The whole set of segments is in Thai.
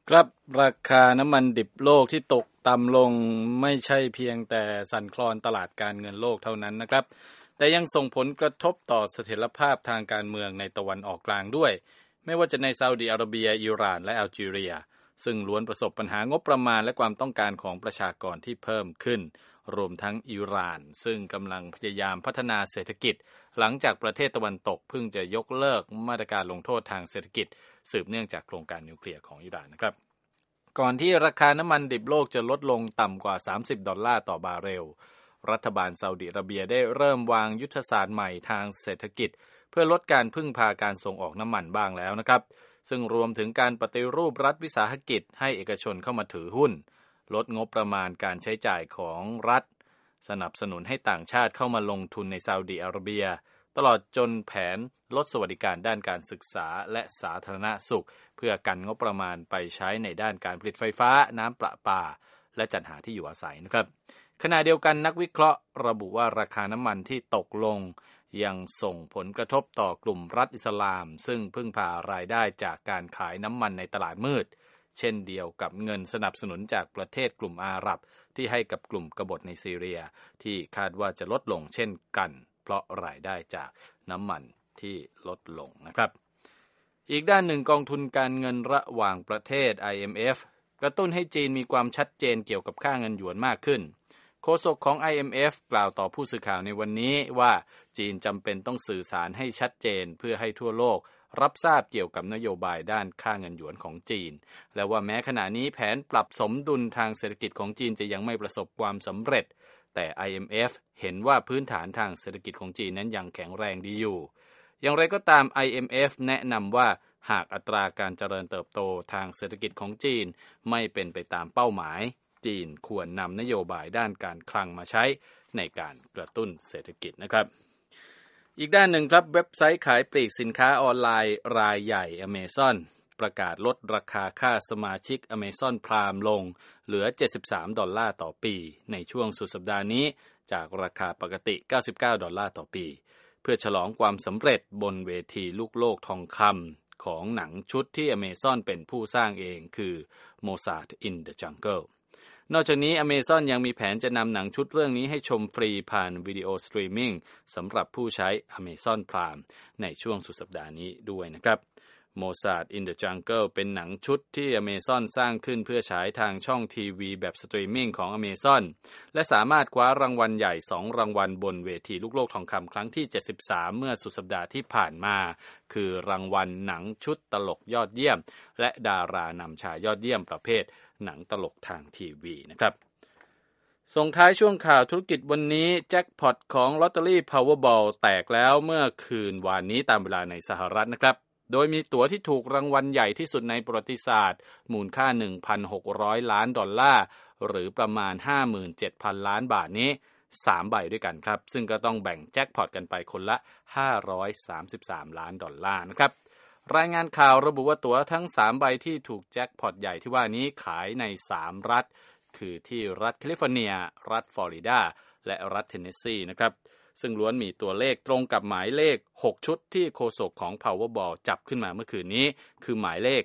ครับราคาน้ำมันดิบโลกที่ตกต่ำลงไม่ใช่เพียงแต่สั่นคลอนตลาดการเงินโลกเท่านั้นนะครับแต่ยังส่งผลกระทบต่อเสถียรภาพทางการเมืองในตะวันออกกลางด้วยไม่ว่าจะในซาอุดิอาระเบียอิหร่านและอัลจีเรียซึ่งล้วนประสบปัญหางบประมาณและความต้องการของประชากรที่เพิ่มขึ้นรวมทั้งอิหร่านซึ่งกำลังพยายามพัฒนาเศรษฐกิจหลังจากประเทศตะวันตกเพิ่งจะยกเลิกมาตรการลงโทษทางเศรษฐกิจสืบเนื่องจากโครงการนิวเคลียร์ของอิหร่านนะครับก่อนที่ราคาน้ำมันดิบโลกจะลดลงต่ำกว่า$30ต่อบาร์เรลรัฐบาลซาอุดิอาระเบียได้เริ่มวางยุทธศาสตร์ใหม่ทางเศรษฐกิจเพื่อลดการพึ่งพาการส่งออกน้ำมันบ้างแล้วนะครับซึ่งรวมถึงการปฏิรูปรัฐวิสาหกิจให้เอกชนเข้ามาถือหุ้นลดงบประมาณการใช้จ่ายของรัฐสนับสนุนให้ต่างชาติเข้ามาลงทุนในซาอุดิอาระเบียตลอดจนแผนลดสวัสดิการด้านการศึกษาและสาธารณสุขเพื่อกันงบประมาณไปใช้ในด้านการผลิตไฟฟ้าน้ำประปาและจัดหาที่อยู่อาศัยนะครับขณะเดียวกันนักวิเคราะห์ระบุว่าราคาน้ำมันที่ตกลงยังส่งผลกระทบต่อกลุ่มรัฐอิสลามซึ่งพึ่งพารายได้จากการขายน้ำมันในตลาดมืดเช่นเดียวกับเงินสนับสนุนจากประเทศกลุ่มอาหรับที่ให้กับกลุ่มกบฏในซีเรียที่คาดว่าจะลดลงเช่นกันเพราะรายได้จากน้ำมันที่ลดลงนะครับอีกด้านหนึ่งกองทุนการเงินระหว่างประเทศ IMF กระตุ้นให้จีนมีความชัดเจนเกี่ยวกับค่าเงินหยวนมากขึ้นโฆษกของ IMF กล่าวต่อผู้สื่อข่าวในวันนี้ว่าจีนจำเป็นต้องสื่อสารให้ชัดเจนเพื่อให้ทั่วโลกรับทราบเกี่ยวกับนโยบายด้านค่าเงินหยวนของจีนและว่าแม้ขณะนี้แผนปรับสมดุลทางเศรษฐกิจของจีนจะยังไม่ประสบความสำเร็จแต่ IMF เห็นว่าพื้นฐานทางเศรษฐกิจของจีนนั้นยังแข็งแรงดีอยู่อย่างไรก็ตาม IMF แนะนำว่าหากอัตราการเจริญเติบโตทางเศรษฐกิจของจีนไม่เป็นไปตามเป้าหมายจีนควรนำนโยบายด้านการคลังมาใช้ในการกระตุ้นเศรษฐกิจนะครับอีกด้านหนึ่งครับเว็บไซต์ขายปลีกสินค้าออนไลน์รายใหญ่ Amazon ประกาศลดราคาค่าสมาชิก Amazon Prime ลงเหลือ$73ต่อปีในช่วงสุดสัปดาห์นี้จากราคาปกติ$99ต่อปีเพื่อฉลองความสำเร็จบนเวทีลูกโลกทองคำของหนังชุดที่ Amazon เป็นผู้สร้างเองคือ Mozart in the Jungleนอกจากนี้ Amazon ยังมีแผนจะนำหนังชุดเรื่องนี้ให้ชมฟรีผ่านวิดีโอสตรีมมิ่งสำหรับผู้ใช้ Amazon Prime ในช่วงสุดสัปดาห์นี้ด้วยนะครับ Mozart in the Jungle เป็นหนังชุดที่ Amazon สร้างขึ้นเพื่อฉายทางช่องทีวีแบบสตรีมมิ่งของ Amazon และสามารถคว้ารางวัลใหญ่2รางวัลบนเวทีลูกโลกทองคำครั้งที่73เมื่อสุดสัปดาห์ที่ผ่านมาคือรางวัลหนังชุดตลกยอดเยี่ยมและดารานำชายยอดเยี่ยมประเภทหนังตลกทางทีวีนะครับส่งท้ายช่วงข่าวธุรกิจวันนี้แจ็คพอตของลอตเตอรี่ Powerball แตกแล้วเมื่อคืนวานนี้ตามเวลาในสหรัฐนะครับโดยมีตั๋วที่ถูกรางวัลใหญ่ที่สุดในประวัติศาสตร์มูลค่า $1,600 ล้านหรือประมาณ 57,000 ล้านบาทนี้3ใบด้วยกันครับซึ่งก็ต้องแบ่งแจ็คพอตกันไปคนละ$533 ล้านนะครับรายงานข่าวระบุว่าตั๋วทั้ง3ใบที่ถูกแจ็คพอตใหญ่ที่ว่านี้ขายใน3รัฐคือที่รัฐแคลิฟอร์เนียรัฐฟลอริดาและรัฐเทนเนสซีนะครับซึ่งล้วนมีตัวเลขตรงกับหมายเลข6ชุดที่โฆษกของ Powerball จับขึ้นมาเมื่อคืนนี้คือหมายเลข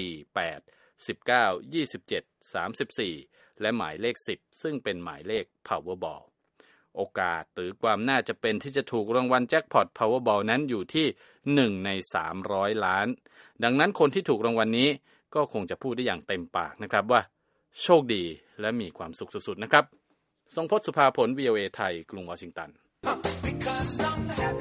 48 19 27 34และหมายเลข10ซึ่งเป็นหมายเลข Powerballโอกาสหรือความน่าจะเป็นที่จะถูกรางวัลแจ็คพอต Powerball นั้นอยู่ที่1ใน300ล้านดังนั้นคนที่ถูกรางวัลนี้ก็คงจะพูดได้อย่างเต็มปากนะครับว่าโชคดีและมีความสุขสุดๆนะครับทรงพจน์ สุภาผล VOA ไทยกรุงวอชิงตัน